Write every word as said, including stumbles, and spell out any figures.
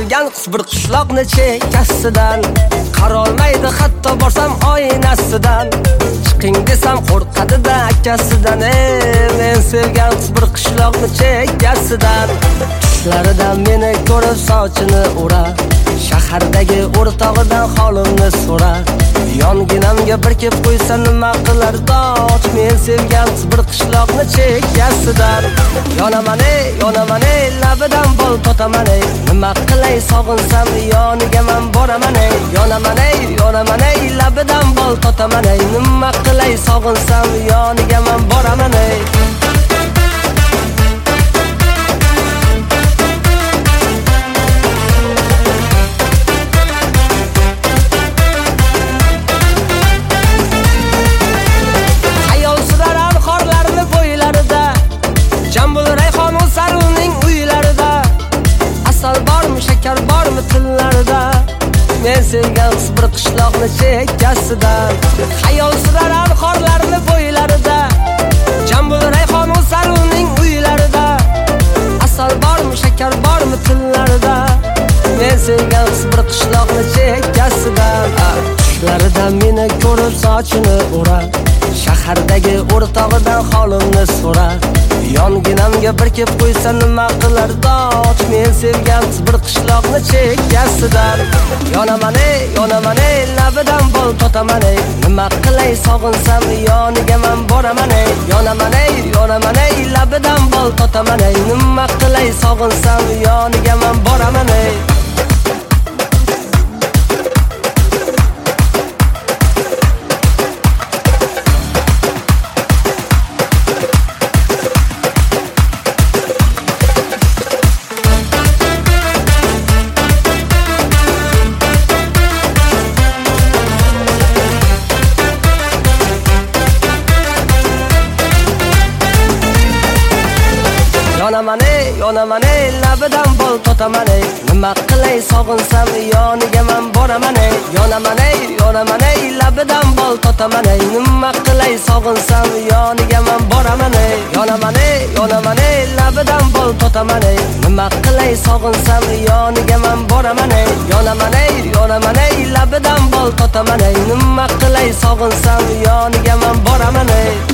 sevgan qiz bir qishloqni chekkasidan qarolmaydi hatto borsam oynasidan chiqing desam qo'rqadi-da akasidan ey men sevgan qiz bir qishloqni chekkasidan tushlaridan meni ko'rib sochini ura shahardagi o'rtog'idan holimni so'ra yonginamga bir kep qo'ysa nima qilar doch men sevgan qiz bir qishloqni chekkasidan yonaman ey yonaman ey labidan bol totaman ey nima qilay sog'insam yoniga men boraman ey yonaman ey yonaman ey labidan bol totaman ey nima qilay sog'insam yoniga men boraman ey men sevgan qiz bir qishloqni chekkasidan xayol surar qorlarni bo'ylarida jambul rayhon o'sar uning uylarida asal bormi shakar bormi tillarida men sevgan qiz bir qishloqni chekkasidan tushlaridan meni ko'rib sochini ura shahardagi o'rtog'idan holimni so'ra yonginamga bir kep qo'ysa nima qilar doch men sevgan qiz bir qishloqni chekkasidan yonaman ey yonaman ey labidan bol totaman ey nima qilay sog'insam yoniga men boraman ey yonaman ey yonaman ey labidan bol totaman ey nima qilay sog'insam yoniga men boraman ey yonaman ey yonaman ey labidan bol totaman ey nima qilay sog'insam yoniga men boraman ey yonaman ey yonaman ey labidan bol totaman ey nima qilay sog'insam yoniga men boraman ey yonaman ey yonaman ey labidan bol totaman ey nima qilay sog'insam yoniga men boraman ey yonaman ey yonaman ey labidan bol totaman ey nima qilay sog'insam yoniga men boraman ey